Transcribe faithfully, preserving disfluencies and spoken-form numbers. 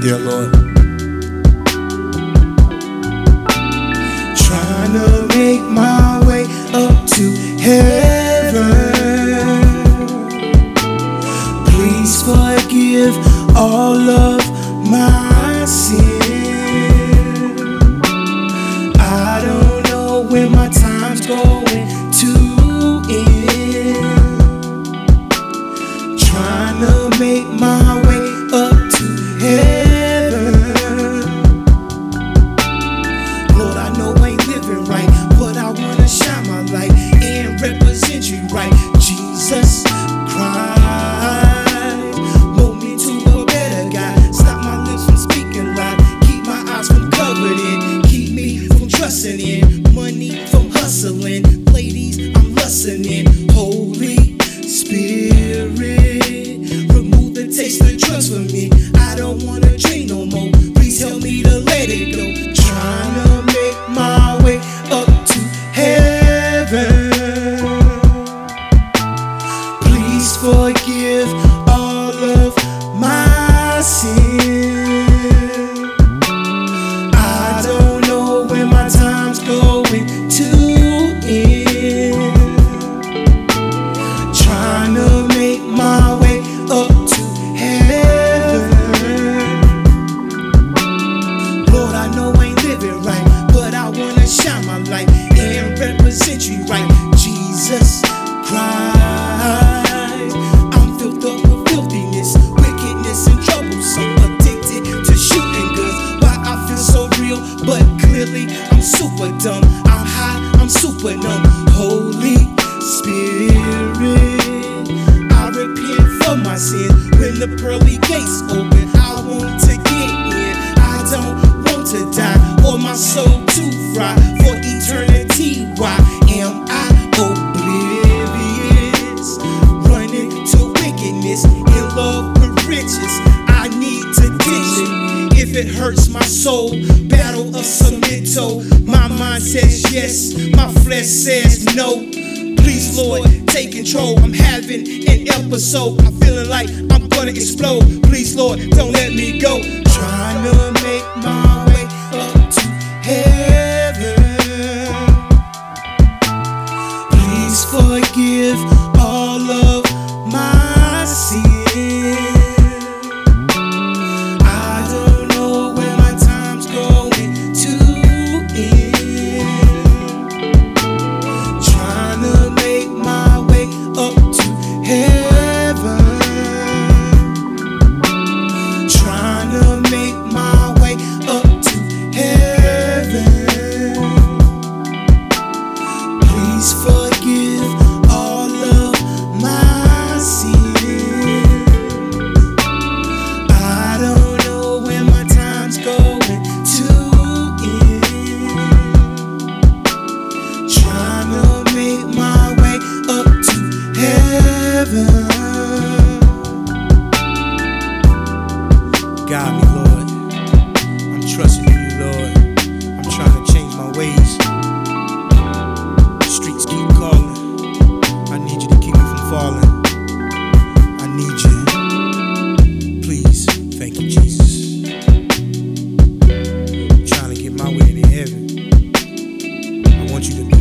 dear Lord. Trying to make my way up to heaven. Please forgive all of my sin. I don't know when my time's going to end. Trying to make my way up to heaven. Lord, I know I ain't living right, but I wanna shine my light and represent you right. Jesus Christ, mold me to a better guy. Stop my lips from speaking loud. Keep my eyes from covered in. Keep me from trusting in. Money from hustling. Ladies, I'm lusting in. Holy Spirit, remove the taste of drugs from me. I don't wanna drink no more. Please help me to let it go. Trying to make my way up to heaven. Please forgive all of my sin. I don't know when my time's going to end. Trying to make my way up to heaven. Lord, I know I ain't living right, but I wanna shine my light and represent you right. Jesus Christ, I'm filled up with filthiness, wickedness, and trouble. So addicted to shooting guns. Why I feel so real, but clearly I'm super dumb. I'm high, I'm super numb. Holy Spirit, I repent for my sin. When the pearly gates open, I want to get in. I don't want to die, or my soul to fry for eternity. Why am I oblivious? Running to wickedness in love with riches. I need to ditch it if it hurts my soul. Battle of Samito. My mind says yes, my flesh says no. Please, Lord, take control. I'm having an episode. I'm feeling like I'm gonna explode. Please, Lord, don't let me go. Trying to make my way up to heaven. Please forgive all of my sin. I don't know when my time's going to end. Trying to make my way up to heaven. Trying to make my way up to heaven. Please forgive all of my sin. I don't know when my time's going to end. Trying to make my way up to heaven. Guide me, Lord. I'm trusting in you, Lord. I'm trying to change my ways. The streets keep calling. I need you to keep me from falling. I need you. Please, thank you, Jesus. I'm trying to get my way to heaven. I want you to be